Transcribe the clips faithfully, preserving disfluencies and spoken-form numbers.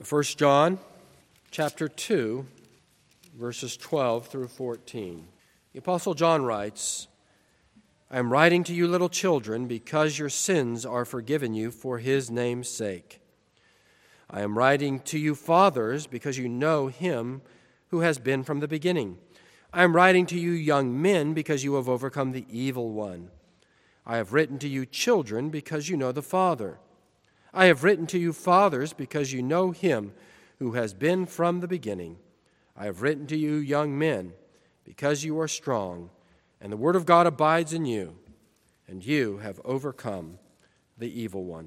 First John chapter two, verses twelve through fourteen. The Apostle John writes, I am writing to you, little children, because your sins are forgiven you for his name's sake. I am writing to you, fathers, because you know him who has been from the beginning. I am writing to you, young men, because you have overcome the evil one. I have written to you, children, because you know the Father. I have written to you, fathers, because you know him who has been from the beginning. I have written to you, young men, because you are strong, and the word of God abides in you, and you have overcome the evil one.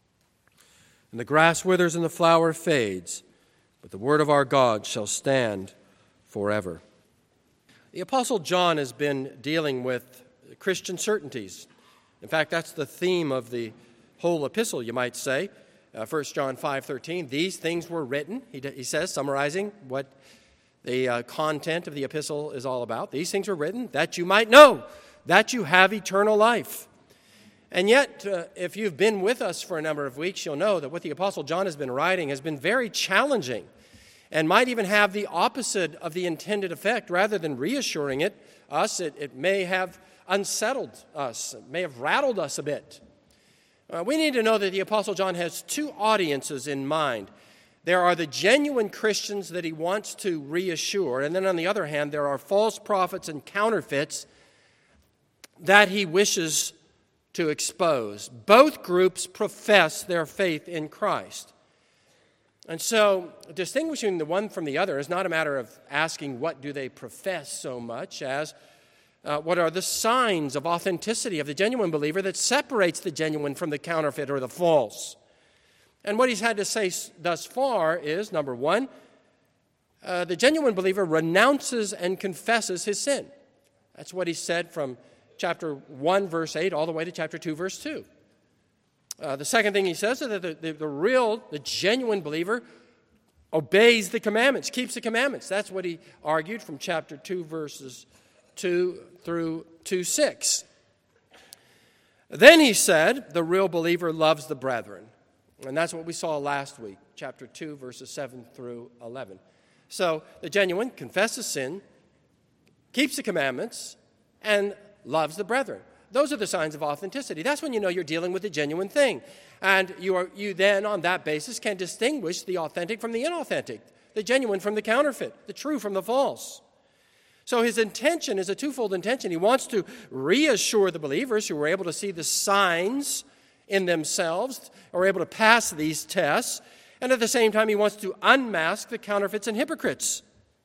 And the grass withers and the flower fades, but the word of our God shall stand forever. The Apostle John has been dealing with Christian certainties. In fact, that's the theme of the whole epistle, you might say. Uh, First John five thirteen, these things were written, he, he says, summarizing what the uh, content of the epistle is all about. These things were written that you might know that you have eternal life. And yet, uh, if you've been with us for a number of weeks, you'll know that what the Apostle John has been writing has been very challenging and might even have the opposite of the intended effect. Rather than reassuring it, us, it, it may have unsettled us, it may have rattled us a bit. Uh, we need to know that the Apostle John has two audiences in mind. There are the genuine Christians that he wants to reassure, and then on the other hand, there are false prophets and counterfeits that he wishes to expose. Both groups profess their faith in Christ. And so distinguishing the one from the other is not a matter of asking what do they profess so much as Uh, what are the signs of authenticity of the genuine believer that separates the genuine from the counterfeit or the false? And what he's had to say thus far is, number one, uh, the genuine believer renounces and confesses his sin. That's what he said from chapter one, verse eight, all the way to chapter two, verse two. Uh, the second thing he says is that the, the, the real, the genuine believer obeys the commandments, keeps the commandments. That's what he argued from chapter two, verses two through two six. Then he said, the real believer loves the brethren. And that's what we saw last week, chapter two, verses seven through eleven. So the genuine confesses sin, keeps the commandments, and loves the brethren. Those are the signs of authenticity. That's when you know you're dealing with the genuine thing. And you are you then, on that basis, can distinguish the authentic from the inauthentic, the genuine from the counterfeit, the true from the false. So his intention is a twofold intention. He wants to reassure the believers who were able to see the signs in themselves, or able to pass these tests, and at the same time he wants to unmask the counterfeits and hypocrites.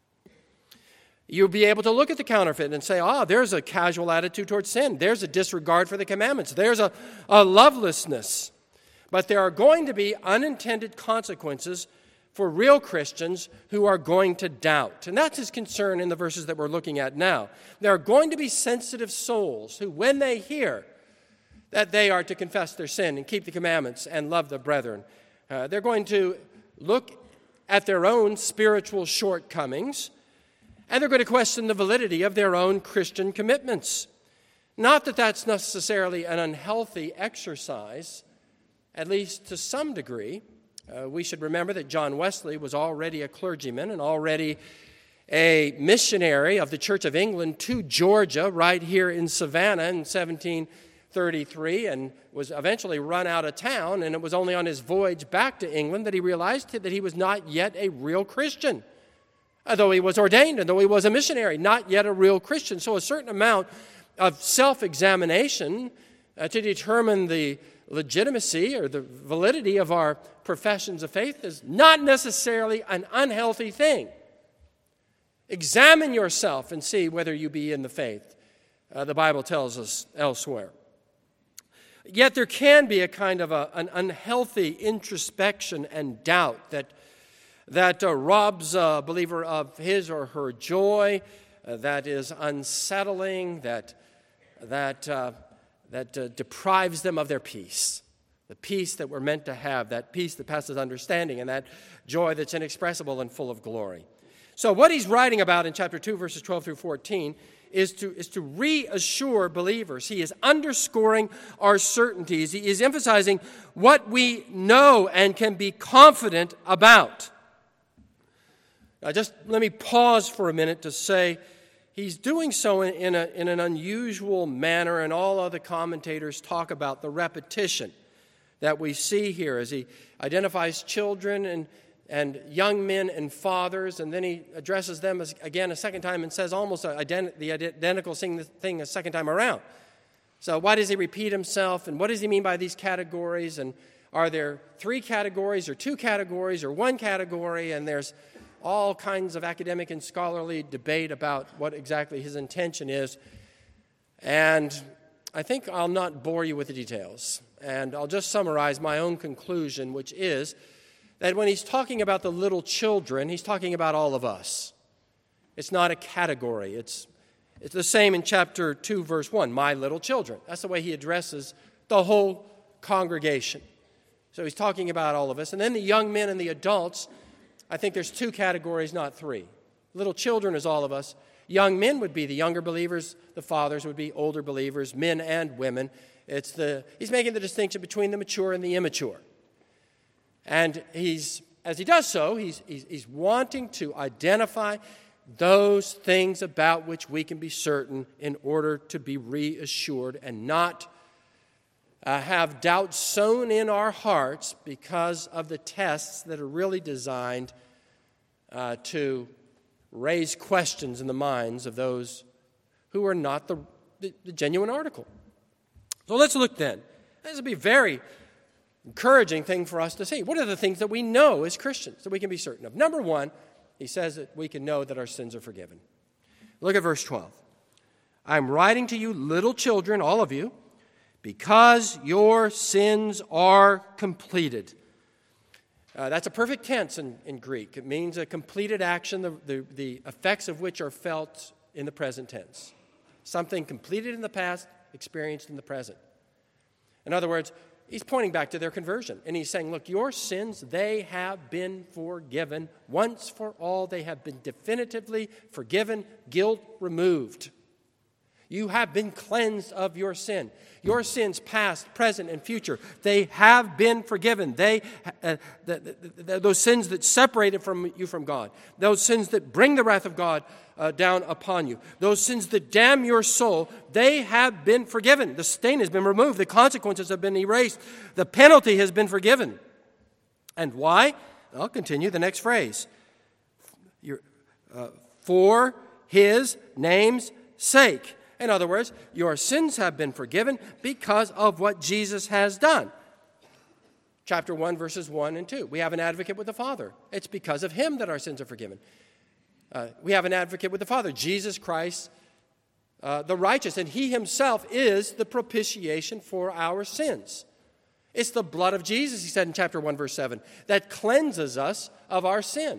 You'll be able to look at the counterfeit and say, ah, there's a casual attitude towards sin. There's a disregard for the commandments. There's a, a lovelessness. But there are going to be unintended consequences for real Christians who are going to doubt. And that's his concern in the verses that we're looking at now. There are going to be sensitive souls who, when they hear that they are to confess their sin and keep the commandments and love the brethren, uh, they're going to look at their own spiritual shortcomings, and they're going to question the validity of their own Christian commitments. Not that that's necessarily an unhealthy exercise, at least to some degree. Uh, we should remember that John Wesley was already a clergyman and already a missionary of the Church of England to Georgia, right here in Savannah in seventeen thirty-three, and was eventually run out of town. And it was only on his voyage back to England that he realized that he was not yet a real Christian. Though he was ordained and though he was a missionary, not yet a real Christian. So a certain amount of self-examination uh, to determine the legitimacy or the validity of our professions of faith is not necessarily an unhealthy thing. Examine yourself and see whether you be in the faith. Uh, the Bible tells us elsewhere. Yet there can be a kind of a, an unhealthy introspection and doubt that, that uh, robs a believer of his or her joy, uh, that is unsettling, that, that uh, that uh, deprives them of their peace, the peace that we're meant to have, that peace that passes understanding, and that joy that's inexpressible and full of glory. So what he's writing about in chapter two, verses twelve through fourteen, is to, is to reassure believers. He is underscoring our certainties. He is emphasizing what we know and can be confident about. Now, just let me pause for a minute to say he's doing so in, in, a, in an unusual manner, and all other commentators talk about the repetition that we see here as he identifies children and, and young men and fathers, and then he addresses them as, again a second time and says almost ident- the identical thing a second time around. So why does he repeat himself, and what does he mean by these categories, and are there three categories or two categories or one category, and there's all kinds of academic and scholarly debate about what exactly his intention is. And I think I'll not bore you with the details. And I'll just summarize my own conclusion, which is that when he's talking about the little children, he's talking about all of us. It's not a category. It's, it's the same in chapter two, verse one, my little children. That's the way he addresses the whole congregation. So he's talking about all of us. And then the young men and the adults, I think there's two categories, not three. Little children is all of us. Young men would be the younger believers. The fathers would be older believers, men and women. It's the he's making the distinction between the mature and the immature. And he's, as he does so, he's, he's, he's wanting to identify those things about which we can be certain in order to be reassured and not Uh, have doubt sown in our hearts because of the tests that are really designed uh, to raise questions in the minds of those who are not the, the, the genuine article. So let's look then. This would be a very encouraging thing for us to see. What are the things that we know as Christians that we can be certain of? Number one, he says that we can know that our sins are forgiven. Look at verse twelve. I'm writing to you, little children, all of you, because your sins are completed. Uh, that's a perfect tense in, in Greek. It means a completed action, the, the, the effects of which are felt in the present tense. Something completed in the past, experienced in the present. In other words, he's pointing back to their conversion. And he's saying, look, your sins, they have been forgiven. Once for all, they have been definitively forgiven, guilt removed. You have been cleansed of your sin. Your sins, past, present, and future, they have been forgiven. They, uh, the, the, the, those sins that separated from you from God, those sins that bring the wrath of God uh, down upon you, those sins that damn your soul, they have been forgiven. The stain has been removed. The consequences have been erased. The penalty has been forgiven. And why? I'll continue the next phrase. You're, uh, for his name's sake. In other words, your sins have been forgiven because of what Jesus has done. Chapter one, verses one and two. We have an advocate with the Father. It's because of him that our sins are forgiven. Uh, we have an advocate with the Father, Jesus Christ, uh, the righteous, and he himself is the propitiation for our sins. It's the blood of Jesus, he said in chapter one, verse seven, that cleanses us of our sin.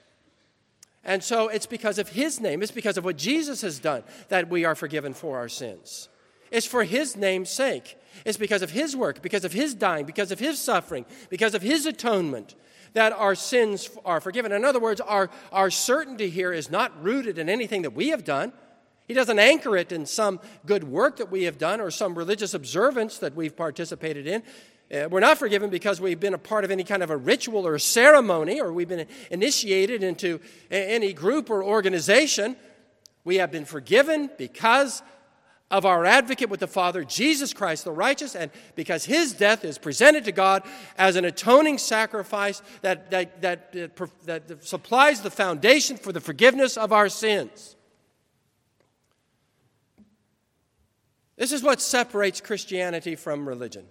And so it's because of his name, it's because of what Jesus has done that we are forgiven for our sins. It's for his name's sake. It's because of his work, because of his dying, because of his suffering, because of his atonement that our sins are forgiven. In other words, our, our certainty here is not rooted in anything that we have done. He doesn't anchor it in some good work that we have done or some religious observance that we've participated in. Uh, we're not forgiven because we've been a part of any kind of a ritual or a ceremony, or we've been initiated into a, any group or organization. We have been forgiven because of our advocate with the Father, Jesus Christ the righteous, and because his death is presented to God as an atoning sacrifice that, that, that, that, that supplies the foundation for the forgiveness of our sins. This is what separates Christianity from religion.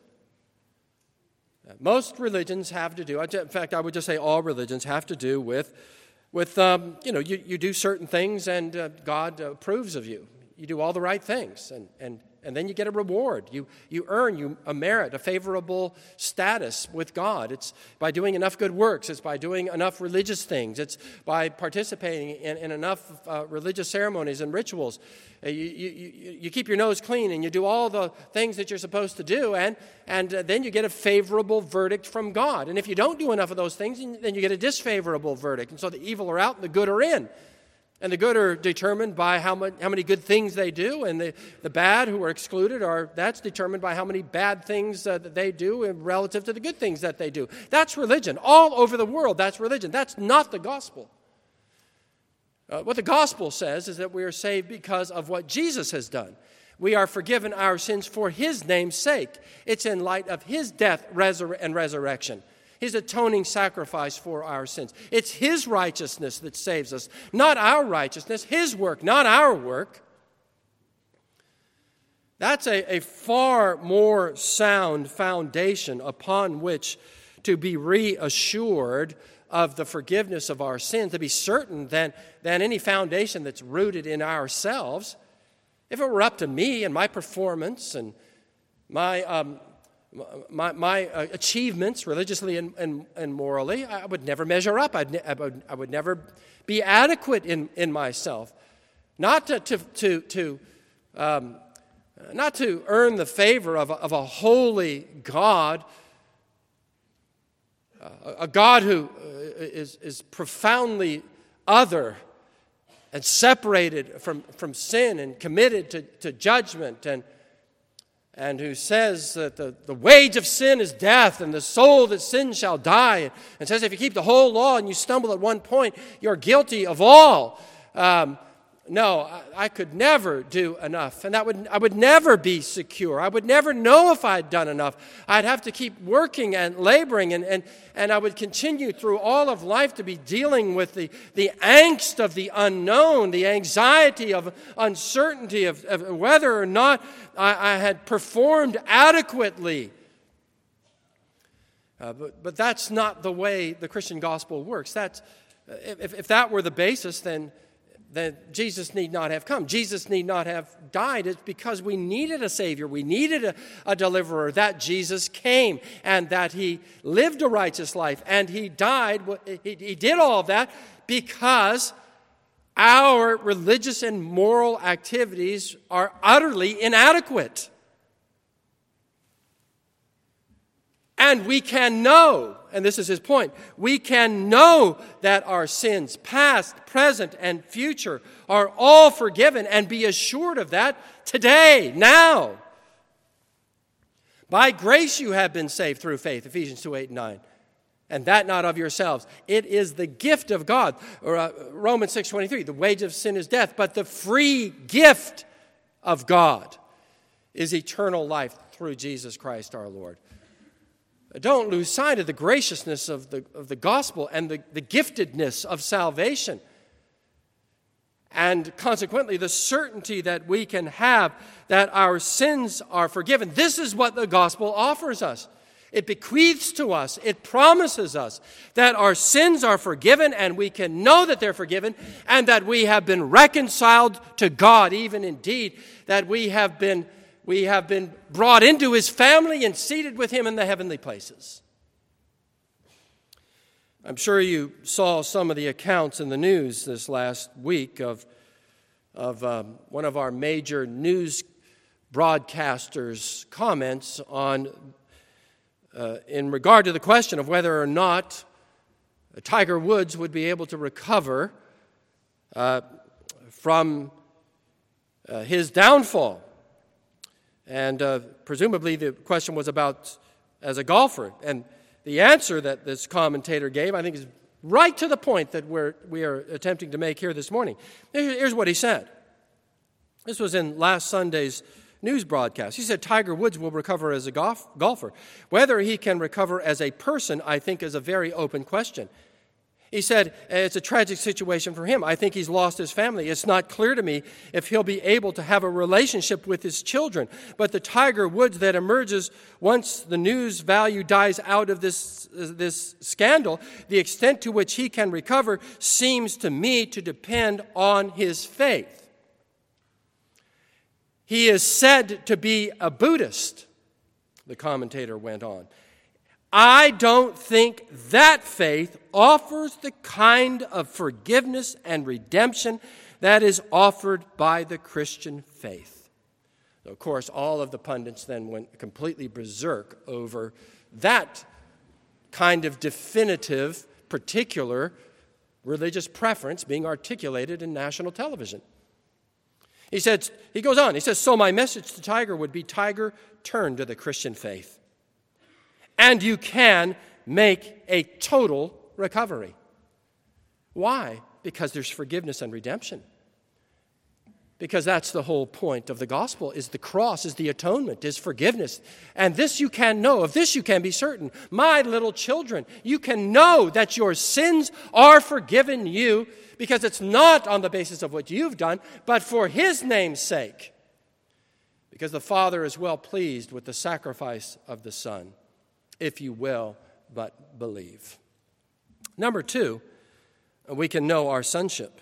Most religions have to do, in fact, I would just say all religions have to do with, with um, you know, you, you do certain things and uh, God approves of you. You do all the right things, and, and, and then you get a reward. You, you earn you a merit, a favorable status with God. It's by doing enough good works. It's by doing enough religious things. It's by participating in, in enough uh, religious ceremonies and rituals. Uh, you, you, you keep your nose clean, and you do all the things that you're supposed to do, and, and uh, then you get a favorable verdict from God. And if you don't do enough of those things, then you get a disfavorable verdict. And so the evil are out and the good are in. And the good are determined by how much, how many good things they do, and the, the bad who are excluded, are that's determined by how many bad things uh, that they do relative to the good things that they do. That's religion. All over the world, that's religion. That's not the gospel. Uh, what the gospel says is that we are saved because of what Jesus has done. We are forgiven our sins for his name's sake. It's in light of his death resur- and resurrection. His atoning sacrifice for our sins. It's his righteousness that saves us, not our righteousness, his work, not our work. That's a, a far more sound foundation upon which to be reassured of the forgiveness of our sins, to be certain than, than any foundation that's rooted in ourselves. If it were up to me and my performance and my um, My, my uh, achievements, religiously and, and, and morally, I would never measure up. I'd ne- I, would, I would never be adequate in, in myself. Not to, to, to, to um, not to earn the favor of a, of a holy God, uh, a God who is, is profoundly other and separated from, from sin and committed to, to judgment, and and who says that the, the wage of sin is death, and the soul that sins shall die, and says if you keep the whole law and you stumble at one point, you're guilty of all. Um, no, I, I could never do enough, and that would I would never be secure. I would never know if I'd done enough. I'd have to keep working and laboring, and, and, and I would continue through all of life to be dealing with the, the angst of the unknown, the anxiety of uncertainty of, of whether or not I, I had performed adequately. Uh, but, but that's not the way the Christian gospel works. That's, if, if that were the basis, then then Jesus need not have come. Jesus need not have died. It's because we needed a Savior. We needed a, a deliverer, that Jesus came and that he lived a righteous life and he died. He, he did all of that because our religious and moral activities are utterly inadequate. And we can know, and this is his point, we can know that our sins, past, present, and future, are all forgiven, and be assured of that today, now. By grace you have been saved through faith, Ephesians two, eight, and nine. And that not of yourselves. It is the gift of God. Or, uh, Romans six, twenty-three, the wage of sin is death, but the free gift of God is eternal life through Jesus Christ our Lord. Don't lose sight of the graciousness of the, of the gospel and the, the giftedness of salvation. And consequently, the certainty that we can have that our sins are forgiven. This is what the gospel offers us. It bequeaths to us, it promises us that our sins are forgiven, and we can know that they're forgiven, and that we have been reconciled to God, even indeed that we have been We have been brought into his family and seated with him in the heavenly places. I'm sure you saw some of the accounts in the news this last week of, of um, one of our major news broadcasters' comments on, uh, in regard to the question of whether or not Tiger Woods would be able to recover uh, from uh, his downfall. And uh, presumably the question was about as a golfer. And the answer that this commentator gave, I think, is right to the point that we're, we are attempting to make here this morning. Here's what he said. This was in last Sunday's news broadcast. He said, Tiger Woods will recover as a golf, golfer. Whether he can recover as a person, I think, is a very open question. He said, it's a tragic situation for him. I think he's lost his family. It's not clear to me if he'll be able to have a relationship with his children. But the Tiger Woods that emerges once the news value dies out of this, this scandal, the extent to which he can recover seems to me to depend on his faith. He is said to be a Buddhist, the commentator went on. I don't think that faith offers the kind of forgiveness and redemption that is offered by the Christian faith. So, of course, all of the pundits then went completely berserk over that kind of definitive, particular religious preference being articulated in national television. He said, he goes on, he says, so my message to Tiger would be, Tiger, turn to the Christian faith. And you can make a total recovery. Why? Because there's forgiveness and redemption. Because that's the whole point of the gospel, is the cross, is the atonement, is forgiveness. And this you can know, of this you can be certain. My little children, you can know that your sins are forgiven you, because it's not on the basis of what you've done, but for his name's sake. Because the Father is well pleased with the sacrifice of the Son, if you will but believe. Number two, we can know our sonship.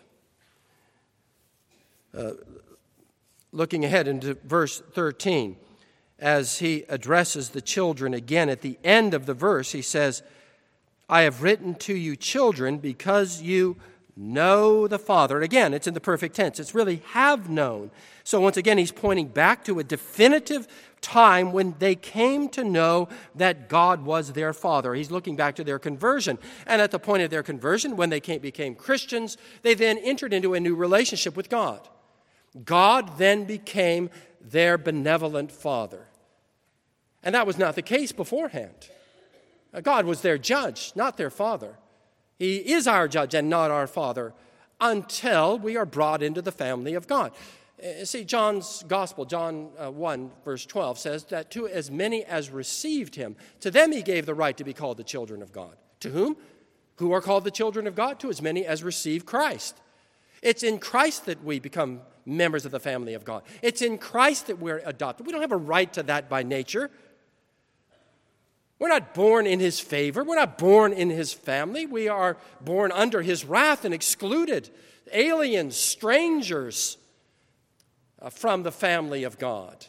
Uh, looking ahead into verse thirteen, as he addresses the children again, at the end of the verse, he says, I have written to you, children, because you know the Father. And again, it's in the perfect tense. It's really have known. So once again, he's pointing back to a definitive time when they came to know that God was their Father. He's looking back to their conversion. And at the point of their conversion, when they came, became Christians, they then entered into a new relationship with God. God then became their benevolent Father. And that was not the case beforehand. God was their judge, not their Father. He is our judge and not our Father until we are brought into the family of God. See, John's Gospel, John one, verse twelve, says that to as many as received him, to them he gave the right to be called the children of God. To whom? Who are called the children of God? To as many as receive Christ. It's in Christ that we become members of the family of God. It's in Christ that we're adopted. We don't have a right to that by nature. We're not born in his favor. We're not born in his family. We are born under his wrath and excluded, aliens, strangers uh, from the family of God.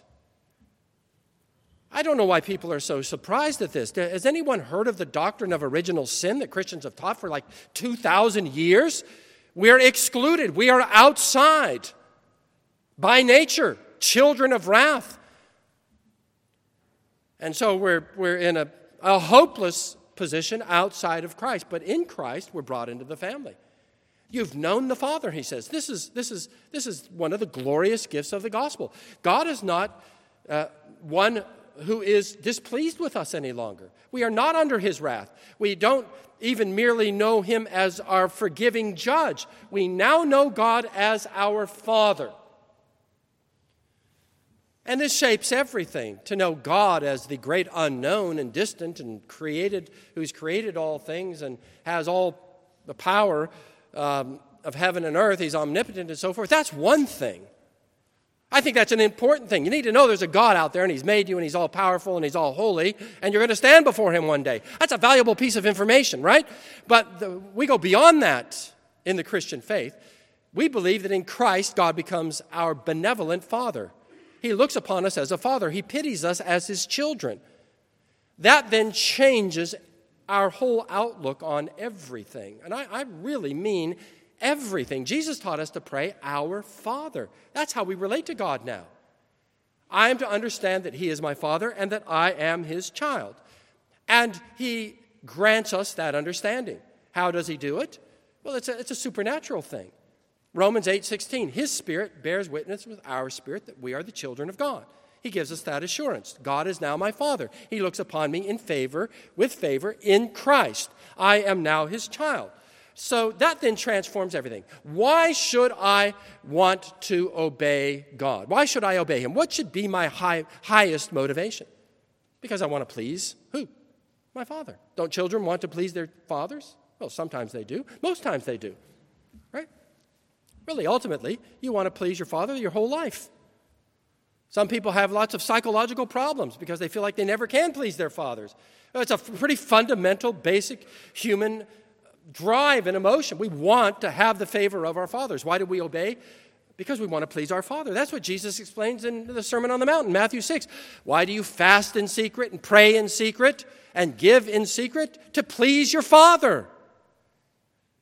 I don't know why people are so surprised at this. Has anyone heard of the doctrine of original sin that Christians have taught for like two thousand years? We're excluded. We are outside by nature, children of wrath. And so we're, we're in a, a hopeless position outside of Christ. But in Christ, we're brought into the family. You've known the Father, he says. This is, this is, this is one of the glorious gifts of the gospel. God is not uh, one who is displeased with us any longer. We are not under his wrath. We don't even merely know him as our forgiving judge. We now know God as our Father. And this shapes everything, to know God as the great unknown and distant and created, who's created all things and has all the power um, of heaven and earth. He's omnipotent and so forth. That's one thing. I think that's an important thing. You need to know there's a God out there and he's made you and he's all powerful and he's all holy and you're going to stand before him one day. That's a valuable piece of information, right? But the, we go beyond that in the Christian faith. We believe that in Christ, God becomes our benevolent Father. He looks upon us as a father. He pities us as his children. That then changes our whole outlook on everything. And I, I really mean everything. Jesus taught us to pray, our Father. That's how we relate to God now. I am to understand that he is my Father and that I am his child. And he grants us that understanding. How does he do it? Well, it's a, it's a supernatural thing. Romans eight sixteen, his Spirit bears witness with our spirit that we are the children of God. He gives us that assurance. God is now my Father. He looks upon me in favor, with favor, in Christ. I am now his child. So that then transforms everything. Why should I want to obey God? Why should I obey him? What should be my high, highest motivation? Because I want to please who? My Father. Don't children want to please their fathers? Well, sometimes they do. Most times they do. Right? Really, ultimately, you want to please your father your whole life. Some people have lots of psychological problems because they feel like they never can please their fathers. It's a pretty fundamental, basic human drive and emotion. We want to have the favor of our fathers. Why do we obey? Because we want to please our Father. That's what Jesus explains in the Sermon on the Mount, Matthew six. Why do you fast in secret and pray in secret and give in secret? To please your Father.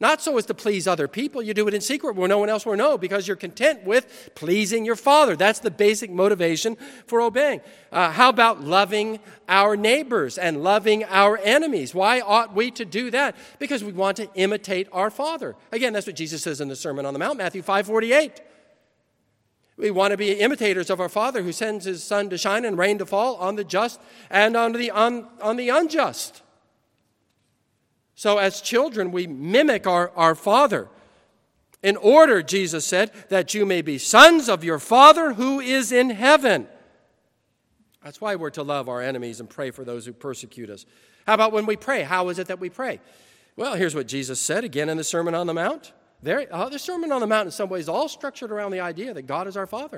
Not so as to please other people. You do it in secret where no one else will know because you're content with pleasing your Father. That's the basic motivation for obeying. Uh, how about loving our neighbors and loving our enemies? Why ought we to do that? Because we want to imitate our Father. Again, that's what Jesus says in the Sermon on the Mount, Matthew five forty-eight. We want to be imitators of our Father who sends his sun to shine and rain to fall on the just and on the, on, on the unjust. So as children, we mimic our, our Father. In order, Jesus said, that you may be sons of your Father who is in heaven. That's why we're to love our enemies and pray for those who persecute us. How about when we pray? How is it that we pray? Well, here's what Jesus said again in the Sermon on the Mount. There, uh, the Sermon on the Mount in some ways is all structured around the idea that God is our Father.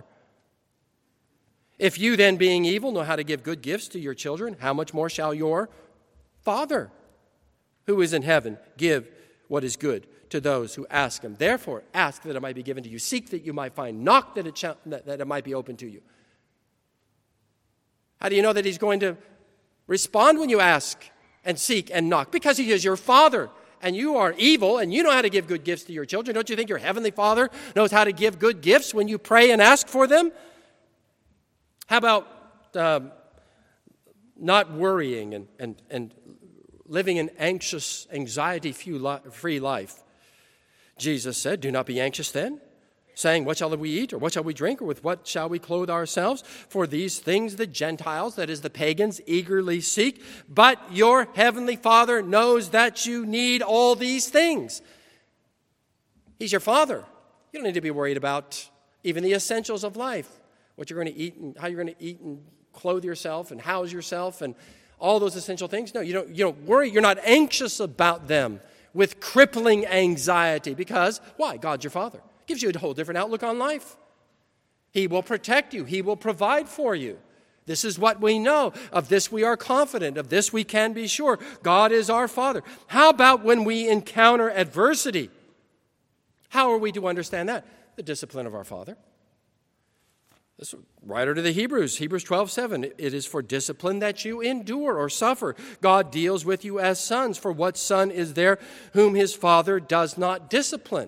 If you then, being evil, know how to give good gifts to your children, how much more shall your Father who is in heaven give what is good to those who ask him? Therefore, ask that it might be given to you. Seek that you might find. Knock that it, shall, that, that it might be open to you. How do you know that he's going to respond when you ask and seek and knock? Because he is your Father, and you are evil, and you know how to give good gifts to your children. Don't you think your heavenly Father knows how to give good gifts when you pray and ask for them? How about uh, not worrying and, and, and living an anxious, anxiety-free life? Jesus said, do not be anxious then, saying, what shall we eat, or what shall we drink, or with what shall we clothe ourselves? For these things the Gentiles, that is the pagans, eagerly seek. But your heavenly Father knows that you need all these things. He's your Father. You don't need to be worried about even the essentials of life, what you're going to eat and how you're going to eat and clothe yourself and house yourself and all those essential things. No, you don't, you don't worry. You're not anxious about them with crippling anxiety. Because, why? God's your Father. Gives you a whole different outlook on life. He will protect you. He will provide for you. This is what we know. Of this we are confident. Of this we can be sure. God is our Father. How about when we encounter adversity? How are we to understand that? The discipline of our Father. This writer to the Hebrews, Hebrews twelve seven, it is for discipline that you endure or suffer. God deals with you as sons. For what son is there whom his father does not discipline?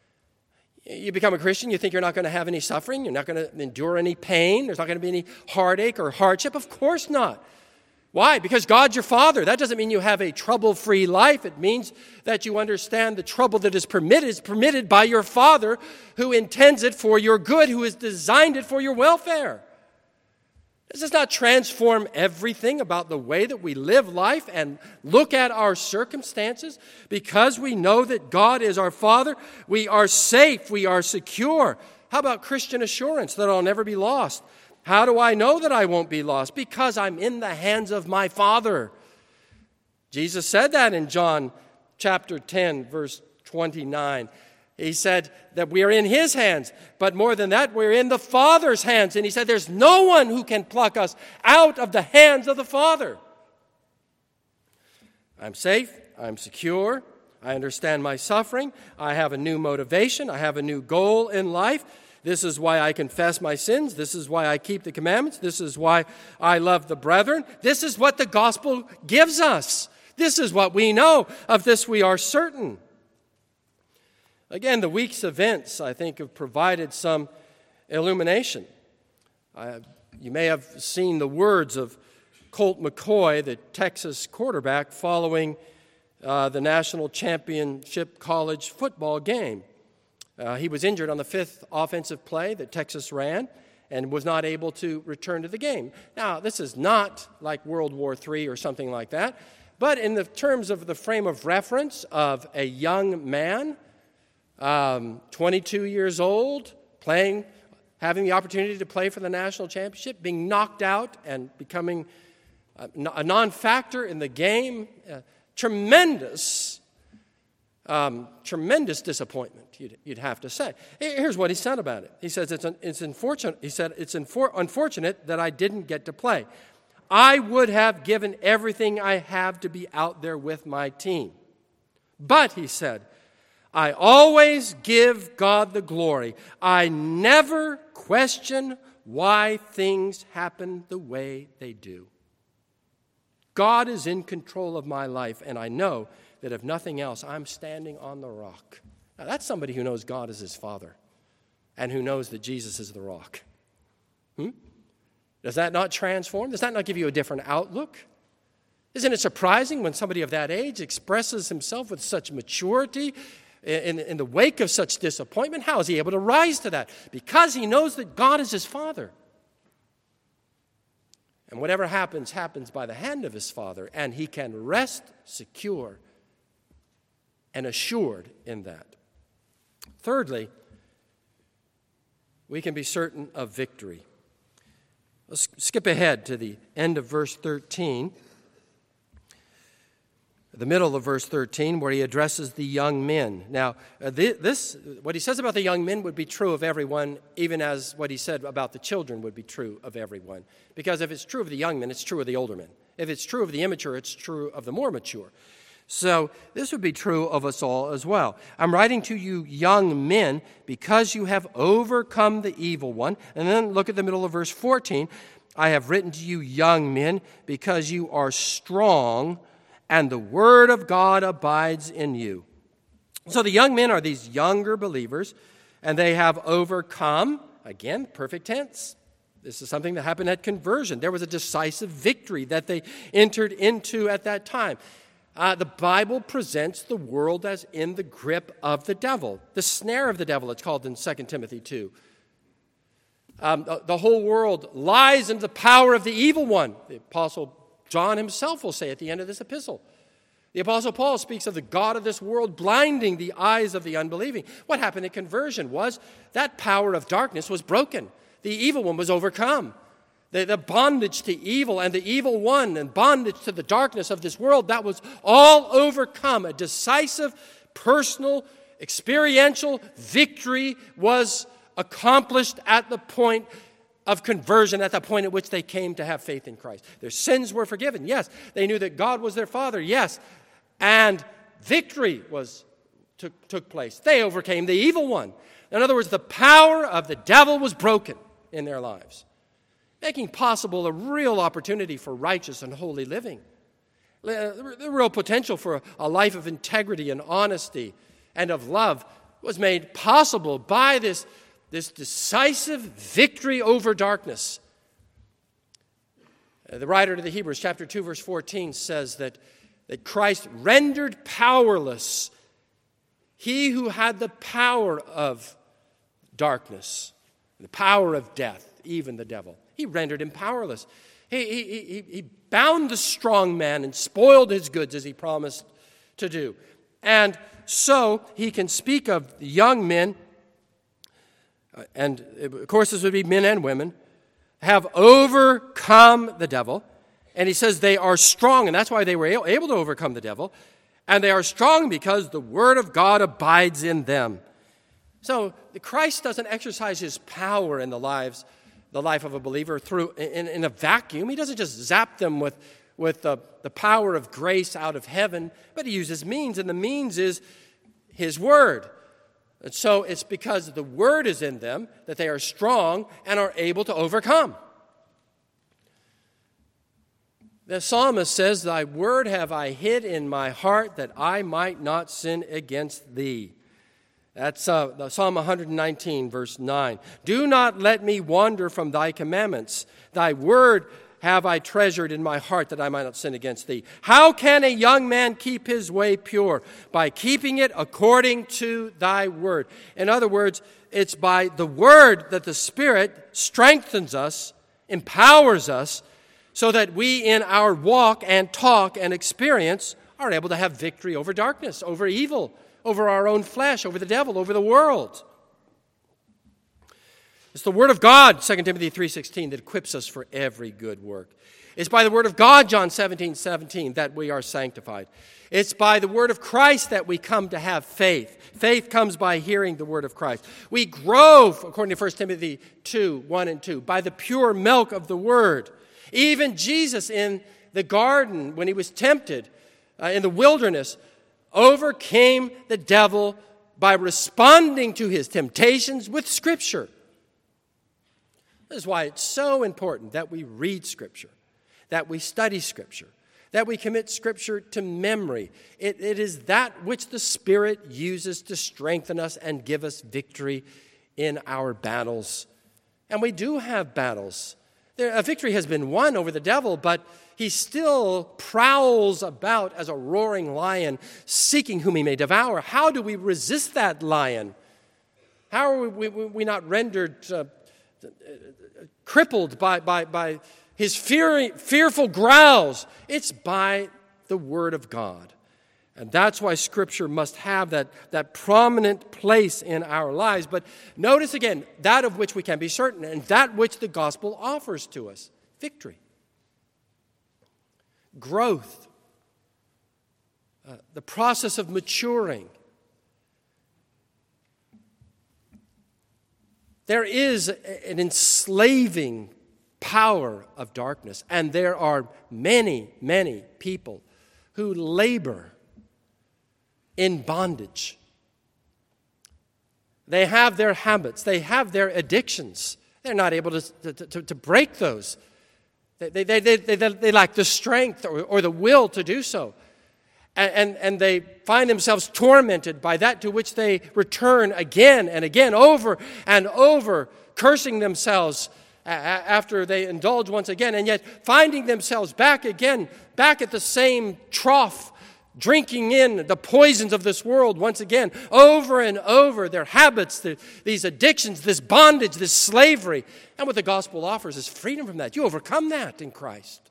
You become a Christian, you think you're not going to have any suffering, you're not going to endure any pain, there's not going to be any heartache or hardship? Of course not. Why? Because God's your Father. That doesn't mean you have a trouble-free life. It means that you understand the trouble that is permitted is permitted by your Father who intends it for your good, who has designed it for your welfare. Does this not transform everything about the way that we live life and look at our circumstances? Because we know that God is our Father, we are safe, we are secure. How about Christian assurance that I'll never be lost? How do I know that I won't be lost? Because I'm in the hands of my Father. Jesus said that in John chapter ten, verse twenty-nine. He said that we are in his hands, but more than that, we're in the Father's hands. And he said there's no one who can pluck us out of the hands of the Father. I'm safe, I'm secure, I understand my suffering, I have a new motivation, I have a new goal in life. This is why I confess my sins. This is why I keep the commandments. This is why I love the brethren. This is what the gospel gives us. This is what we know. Of this we are certain. Again, the week's events, I think, have provided some illumination. I, you may have seen the words of Colt McCoy, the Texas quarterback, following uh, the national championship college football game. Uh, he was injured on the fifth offensive play that Texas ran and was not able to return to the game. Now, this is not like World War Three or something like that, but in the terms of the frame of reference of a young man, um, twenty-two years old, playing, having the opportunity to play for the national championship, being knocked out and becoming a, a non-factor in the game, uh, tremendous Um, tremendous disappointment, you'd, you'd have to say. Here's what he said about it. He says, it's, an, it's unfortunate. He said, it's infor- unfortunate that I didn't get to play. I would have given everything I have to be out there with my team. But, he said, I always give God the glory. I never question why things happen the way they do. God is in control of my life, and I know that if nothing else, I'm standing on the rock. Now, that's somebody who knows God is his Father and who knows that Jesus is the rock. Hmm? Does that not transform? Does that not give you a different outlook? Isn't it surprising when somebody of that age expresses himself with such maturity in, in the wake of such disappointment? How is he able to rise to that? Because he knows that God is his Father. And whatever happens, happens by the hand of his Father, and he can rest secure and assured in that. Thirdly, we can be certain of victory. Let's skip ahead to the end of verse thirteen, the middle of verse thirteen, where he addresses the young men. Now, uh, this, what he says about the young men would be true of everyone, even as what he said about the children would be true of everyone. Because if it's true of the young men, it's true of the older men. If it's true of the immature, it's true of the more mature. So this would be true of us all as well. I'm writing to you young men because you have overcome the evil one. And then look at the middle of verse fourteen. I have written to you young men because you are strong and the word of God abides in you. So the young men are these younger believers, and they have overcome, again, perfect tense. This is something that happened at conversion. There was a decisive victory that they entered into at that time. Uh, the Bible presents the world as in the grip of the devil, the snare of the devil, it's called in Second Timothy two. Um, the, the whole world lies in the power of the evil one. The Apostle John himself will say at the end of this epistle. The Apostle Paul speaks of the God of this world blinding the eyes of the unbelieving. What happened at conversion was that power of darkness was broken. The evil one was overcome. The, the bondage to evil and the evil one and bondage to the darkness of this world, that was all overcome. A decisive, personal, experiential victory was accomplished at the point of conversion, at the point at which they came to have faith in Christ. Their sins were forgiven, yes. They knew that God was their Father, yes. And victory was took, took place. They overcame the evil one. In other words, the power of the devil was broken in their lives, making possible a real opportunity for righteous and holy living. The real potential for a life of integrity and honesty and of love was made possible by this, this decisive victory over darkness. The writer to the Hebrews, chapter two, verse fourteen, says that, that Christ rendered powerless he who had the power of darkness, the power of death, even the devil. He rendered him powerless. He, he, he, he bound the strong man and spoiled his goods as he promised to do. And so he can speak of young men, and of course this would be men and women, have overcome the devil. And he says they are strong, and that's why they were able to overcome the devil. And they are strong because the word of God abides in them. So Christ doesn't exercise his power in the lives the life of a believer through in, in a vacuum. He doesn't just zap them with, with the, the power of grace out of heaven, but he uses means, and the means is his word. And so it's because the word is in them that they are strong and are able to overcome. The psalmist says, thy word have I hid in my heart that I might not sin against thee. That's uh, Psalm one nineteen, verse nine. Do not let me wander from thy commandments. Thy word have I treasured in my heart that I might not sin against thee. How can a young man keep his way pure? By keeping it according to thy word. In other words, it's by the word that the Spirit strengthens us, empowers us, so that we in our walk and talk and experience are able to have victory over darkness, over evil, over our own flesh, over the devil, over the world. It's the word of God, Second Timothy three sixteen, that equips us for every good work. It's by the word of God, John seventeen seventeen, that we are sanctified. It's by the word of Christ that we come to have faith. Faith comes by hearing the word of Christ. We grow, according to First Timothy two, one and two, by the pure milk of the word. Even Jesus in the garden, when he was tempted uh, in the wilderness, overcame the devil by responding to his temptations with Scripture. This is why it's so important that we read Scripture, that we study Scripture, that we commit Scripture to memory. It, it is that which the Spirit uses to strengthen us and give us victory in our battles. And we do have battles. There, a victory has been won over the devil, but he still prowls about as a roaring lion, seeking whom he may devour. How do we resist that lion? How are we, we, we not rendered uh, crippled by, by, by his fear, fearful growls? It's by the Word of God. And that's why Scripture must have that, that prominent place in our lives. But notice again, that of which we can be certain, and that which the gospel offers to us. Victory. Growth. Uh, the process of maturing. There is an enslaving power of darkness, and there are many, many people who labor in bondage. They have their habits. They have their addictions. They're not able to, to, to, to break those. They, they, they, they, they, they lack the strength or, or the will to do so. And, and, and they find themselves tormented by that to which they return again and again, over and over, cursing themselves a- after they indulge once again, and yet finding themselves back again, back at the same trough, drinking in the poisons of this world once again, over and over, their habits, the, these addictions, this bondage, this slavery. And what the gospel offers is freedom from that. You overcome that in Christ.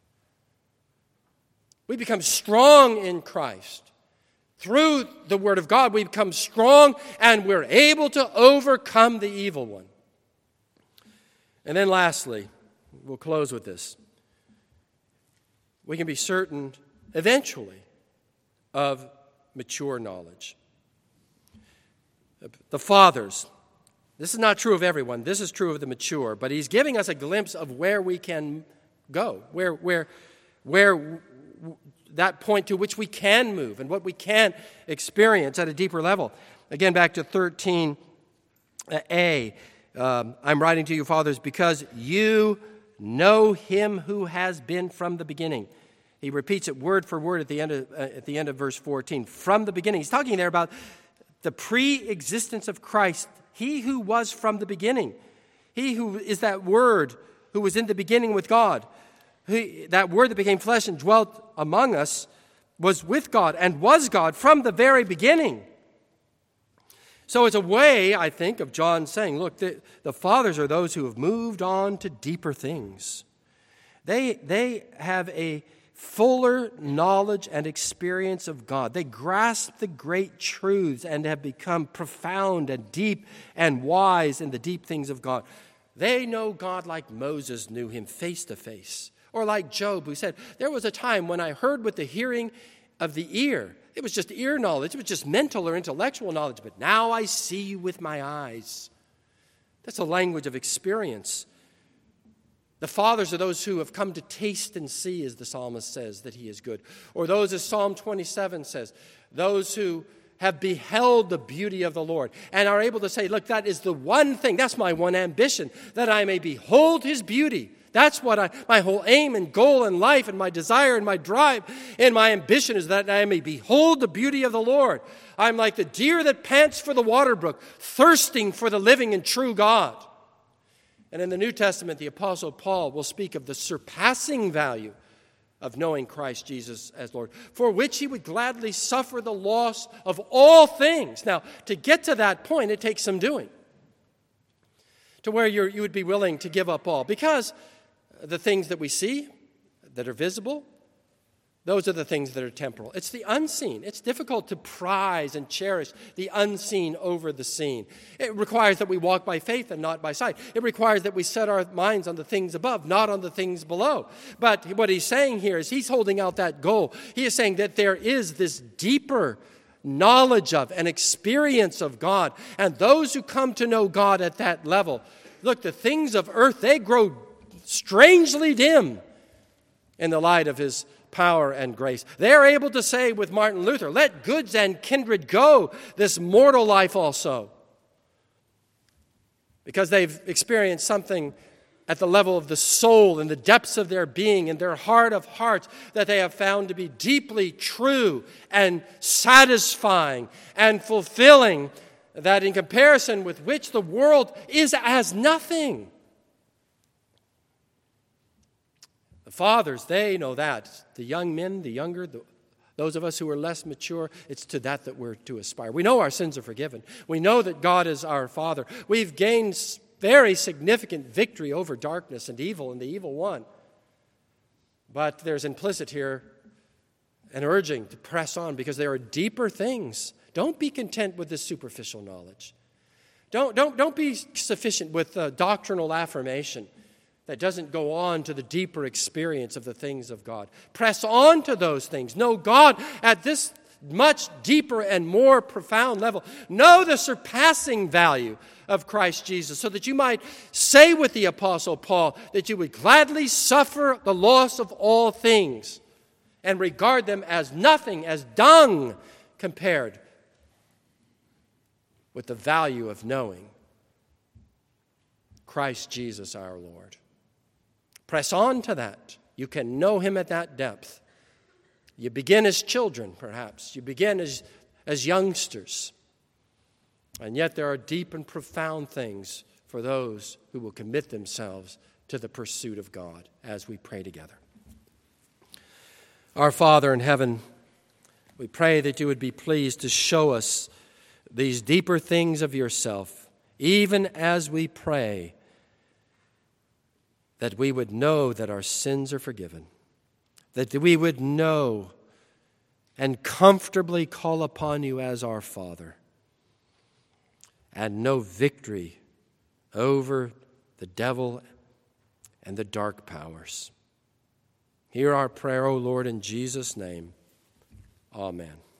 We become strong in Christ. Through the Word of God, we become strong and we're able to overcome the evil one. And then lastly, we'll close with this. We can be certain eventually of mature knowledge. The fathers, this is not true of everyone, this is true of the mature, but he's giving us a glimpse of where we can go, where, where, where that point to which we can move and what we can experience at a deeper level. Again, back to thirteen A, um, I'm writing to you, fathers, because you know him who has been from the beginning. He repeats it word for word at the end of uh, at the end of verse fourteen. From the beginning. He's talking there about the pre-existence of Christ. He who was from the beginning. He who is that Word who was in the beginning with God. He, that Word that became flesh and dwelt among us was with God and was God from the very beginning. So it's a way, I think, of John saying, look, the, the fathers are those who have moved on to deeper things. They, they have a fuller knowledge and experience of God. They grasp the great truths and have become profound and deep and wise in the deep things of God. They know God like Moses knew him face to face, or like Job, who said, there was a time when I heard with the hearing of the ear. It was just ear knowledge. It was just mental or intellectual knowledge, but now I see you with my eyes. That's a language of experience. The fathers are those who have come to taste and see, as the psalmist says, that he is good. Or those, as Psalm twenty-seven says, those who have beheld the beauty of the Lord and are able to say, look, that is the one thing, that's my one ambition, that I may behold his beauty. That's what I, my whole aim and goal in life and my desire and my drive and my ambition is that I may behold the beauty of the Lord. I'm like the deer that pants for the water brook, thirsting for the living and true God. And in the New Testament, the Apostle Paul will speak of the surpassing value of knowing Christ Jesus as Lord, for which he would gladly suffer the loss of all things. Now, to get to that point, it takes some doing, to where you're, you would be willing to give up all, because the things that we see, that are visible, those are the things that are temporal. It's the unseen. It's difficult to prize and cherish the unseen over the seen. It requires that we walk by faith and not by sight. It requires that we set our minds on the things above, not on the things below. But what he's saying here is he's holding out that goal. He is saying that there is this deeper knowledge of and experience of God. And those who come to know God at that level, look, the things of earth, they grow strangely dim in the light of his power and grace. They're able to say with Martin Luther, let goods and kindred go, this mortal life also. Because they've experienced something at the level of the soul and the depths of their being and their heart of hearts that they have found to be deeply true and satisfying and fulfilling, that in comparison with which the world is as nothing. The fathers, they know that. The young men, the younger, the, those of us who are less mature, it's to that that we're to aspire. We know our sins are forgiven. We know that God is our Father. We've gained very significant victory over darkness and evil and the evil one. But there's implicit here an urging to press on because there are deeper things. Don't be content with this superficial knowledge. Don't, don't, don't be sufficient with uh, doctrinal affirmation that doesn't go on to the deeper experience of the things of God. Press on to those things. Know God at this much deeper and more profound level. Know the surpassing value of Christ Jesus, so that you might say with the Apostle Paul that you would gladly suffer the loss of all things and regard them as nothing, as dung, compared with the value of knowing Christ Jesus our Lord. Press on to that. You can know him at that depth. You begin as children, perhaps. You begin as, as youngsters. And yet there are deep and profound things for those who will commit themselves to the pursuit of God as we pray together. Our Father in heaven, we pray that you would be pleased to show us these deeper things of yourself, even as we pray that we would know that our sins are forgiven, that we would know and comfortably call upon you as our Father, and know victory over the devil and the dark powers. Hear our prayer, O Lord, in Jesus' name. Amen.